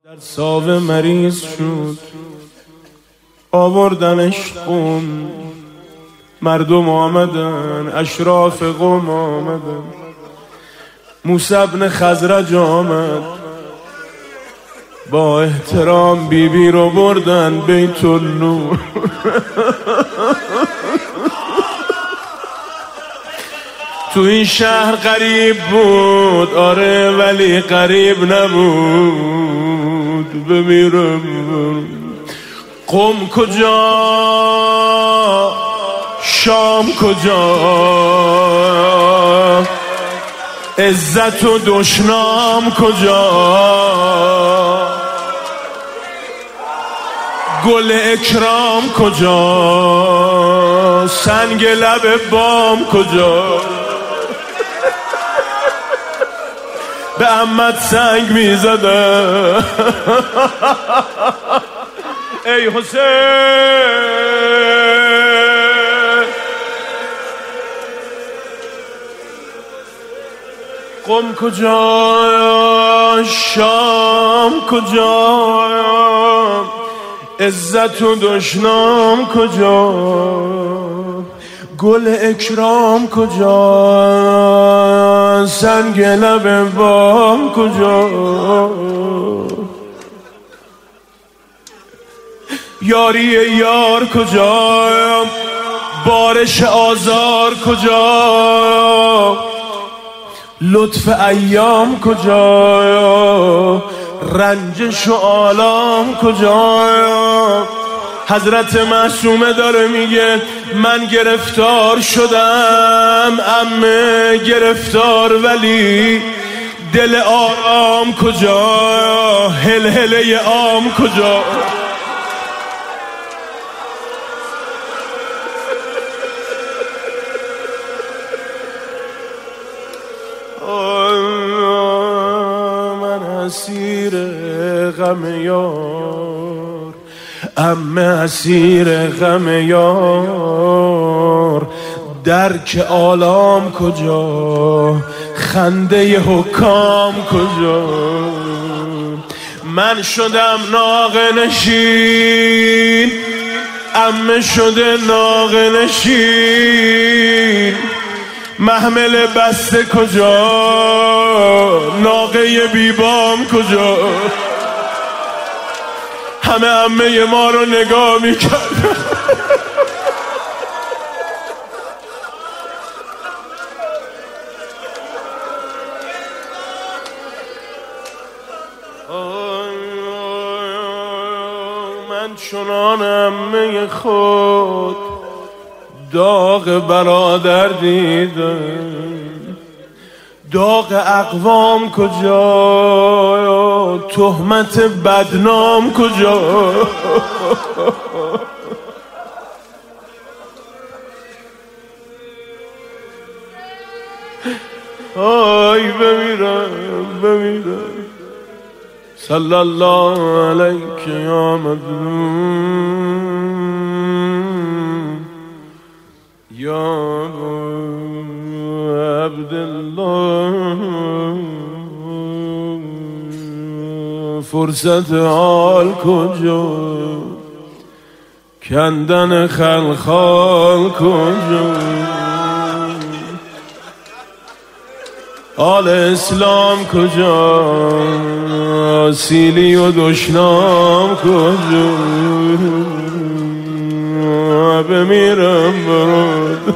در ساوه مریض شد، آوردنش قم، مردم آمدن، اشراف قوم آمدن، موسی بن خزرج آمد، با احترام بیبی رو بردن بیت النور. تو این شهر غریب بود، آره ولی غریب نبود. بمیرم قم کجا، شام کجا، عزت و دشنام کجا، گل اکرام کجا، سنگ لب بام کجا. به عمت سنگ میزده ای حسین. قم کجا، شام کجا، عزت و دشنام کجا، گل اکرام کجا، سنگ لب بام کجا، یاری یار کجا، بارش آزار کجا، لطف ایام کجا، رنجش و آلام کجا. حضرت معصومه داره میگه من گرفتار شدم، عمه گرفتار، ولی دل آرام کجا، هلهله عام کجا. من اسیر غم یار، عمه اسیر غم یار، درک آلام کجا، خنده حکام کجا. من شدم ناقه نشین، عمه شده ناقه نشین، محمل بسته کجا، ناقه بیبام کجا. همه عمه ما رو نگاه میکرد. من چنان عمه خود داغ برادر دیدم، داغ اقوام کجا، تهمت بدنام کجا. آی بمیرم صلی الله علیک یا مظلوم یا عبدالله. فرصت حال کجا، کندن خلخال کجا، آل اسلام کجا، سیلی و دشنام کجا. بمیرم برود.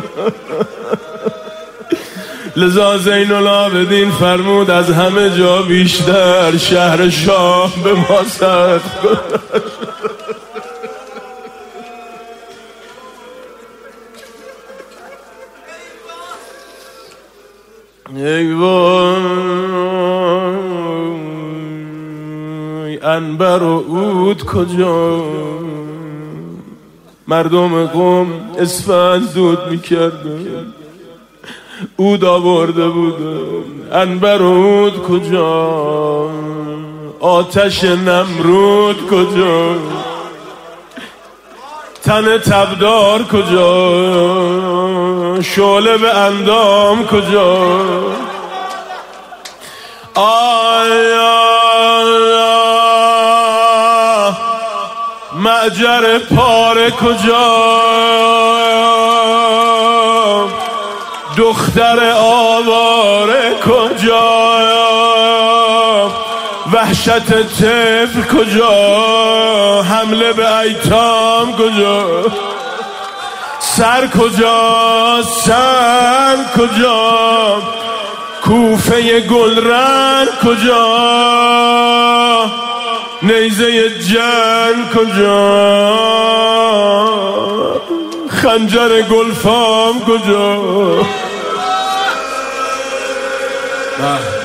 لذا زین العابدین فرمود از همه جا بیشتر شهر شام به ما سخت گذشت. ای وای، عنبر و عود کجا، مردم قوم اسفند دود میکردن، عود آورده بودن. عنبر و عود کجا، آتش نمرود کجا، تن تبدار کجا، شعله به اندام کجا. آیا معجر پاره کجا، دختر آواره کجا، وحشت طفل کجا، حمله به ایتام کجا، سر کجا، سر کجا، کوفه گلرنگ کجا، نیزه جنگ کجا، خنجر گلفام کجا.